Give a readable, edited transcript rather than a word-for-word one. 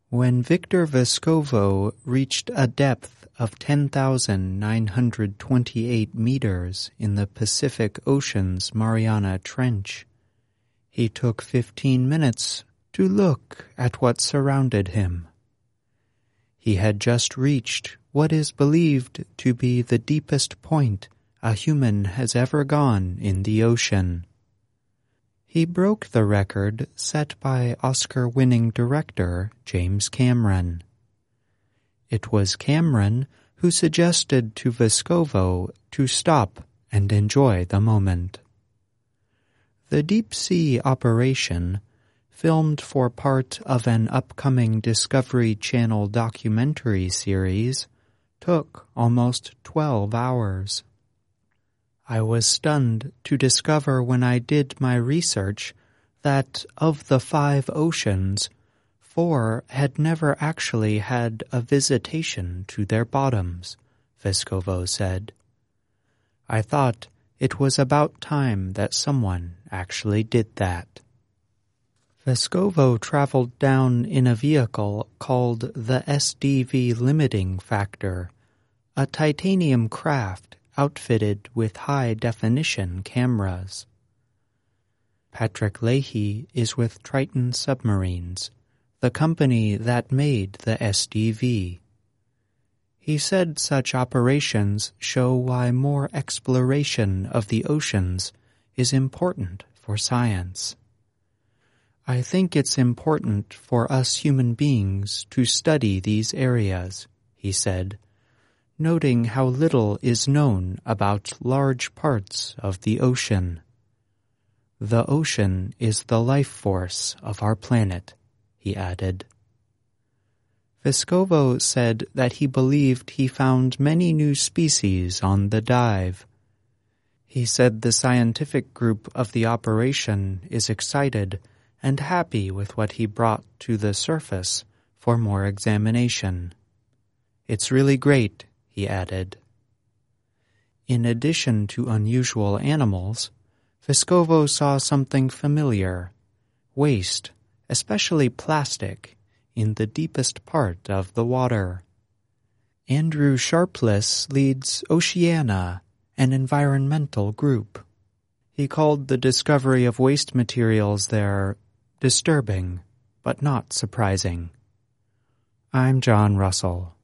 When Victor Vescovo reached a depth of 10,928 meters in the Pacific Ocean's Mariana Trench, he took 15 minutes to look at what surrounded him. He had just reached what is believed to be the deepest point a human has ever gone in the ocean. He broke the record set by Oscar-winning director James Cameron. It was Cameron who suggested to Vescovo to stop and enjoy the moment. The deep-sea operation, filmed for part of an upcoming Discovery Channel documentary series, took almost 12 hours. I was stunned to discover when I did my research that of the 5 oceans, 4 had never actually had a visitation to their bottoms, Vescovo said. I thought it was about time that someone actually did that. Vescovo traveled down in a vehicle called the SDV Limiting Factor, a titanium craft outfitted with high-definition cameras. Patrick Leahy is with Triton Submarines, the company that made the SDV. He said such operations show why more exploration of the oceans is important for science. I think it's important for us human beings to study these areas, he said, noting how little is known about large parts of the ocean. The ocean is the life force of our planet, he added. Vescovo said that he believed he found many new species on the dive. He said the scientific group of the operation is excited and happy with what he brought to the surface for more examination. It's really great, he added. In addition to unusual animals, Vescovo saw something familiar: waste, especially plastic, in the deepest part of the water. Andrew Sharpless leads Oceana, an environmental group. He called the discovery of waste materials there disturbing, but not surprising. I'm John Russell.